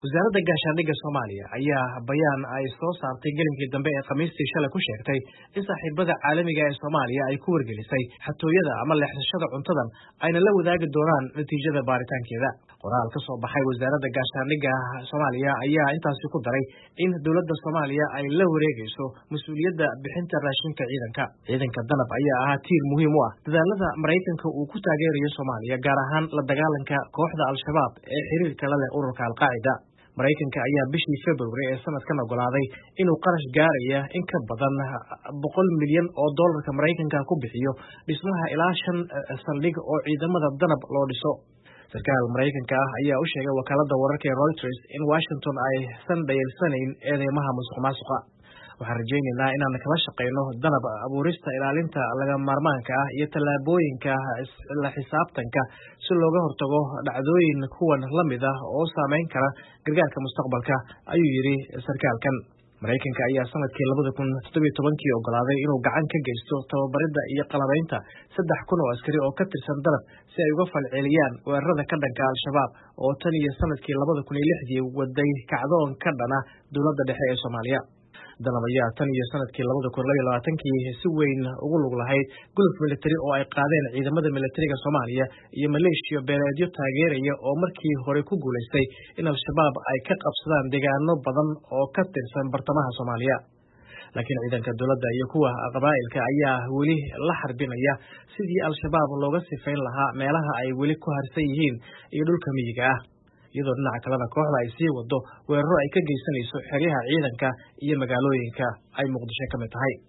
wasaaradda gaashaandhigga Soomaaliya ayaa bayaan ay soo saartay gelinkii dambe ee Khamiistii shalay ku sheegtay in saaxiibada caalamiga ee Soomaaliya ay ku wargelisay xatooyada ama leexsashada cuntadan ayna la wadaagi doonaan natiijada baaritaankeeda. Qoraal ka soo baxay wasaaradda gaashaandhigga Soomaaliya ayaa intaasi ku daray in dowladda Soomaaliya ay la wareegayso mas'uuliyadda bixinta raashinka ciidanka. Ciidanka danab ayaa ahaa tiir muhiim u ah dadaalada Mareykanka uu ku taageerayo Soomaaliya, gaar ahaan la dagaalanka kooxda Al-Shabaab ee xiriirka la leh ururka Al-Qaacida. Mareykanka ayaa bishii February ee sanadkan ogolaaday inuu qarash gaaraya in ka badan $100 milyan oo dollarka Mareykanka ku bixiyo dhismaha ilaa 5 saldhig oo ciidamada danab loo dhiso. Sarkaal Mareykanka ah ayaa u sheegay wakaaladda wararka ee Reuters in Washington aysan dhayeelsanayn eedeymaha musuqmaasuqa. Waxaan rajaynaynaa inaan kala shaqeyno danab abuurista ilaalinta lagama maarmaanka ah iyo tallaabooyinka la xisaabtanka si looga hortago dhacdooyin kuwan la mid ah oo saameyn kara gargaarka mustaqbalka, ayuu yidhi sarkaalkan. Mareykanka ayaa sanadkii 2017 ogolaaday inuu gacan ka geysto tababaridda iyo qalabaynta 3,000 oo askari oo ka tirsan danab si ay uga falceliyaan weerarada ka dhanka Al-Shabaab oo tan iyo sanadkii 2006 waday kacdoon ka dhana dowladda dhexe ee Soomaaliya. danab ayaa tan iyo sanadkii 2022 si weyn ugu lug lahayd guluf militari oo ay qaadeen ciidamada militariga Soomaaliya iyo maleeshiya beeleedyo taageeraya oo markii hore ku guuleystay in Al-Shabaab ay ka qabsadaan deegaano badan oo ka tirsan bartamaha Soomaaliya. Laakiin ciidanka dowladda iyo kuwa qabaa'ilka ayaa weli la xarbinaya sidii Al-Shabaab looga sifayn lahaa meelaha ay weli ku harsan yihiin iyo dhulka miyiga ah, iyadoo dhinaca kalena kooxda ay sii wado weeraro ay ka geysanayso xeryaha ciidanka iyo magaalooyinka ay Muqdisho ka mid tahay.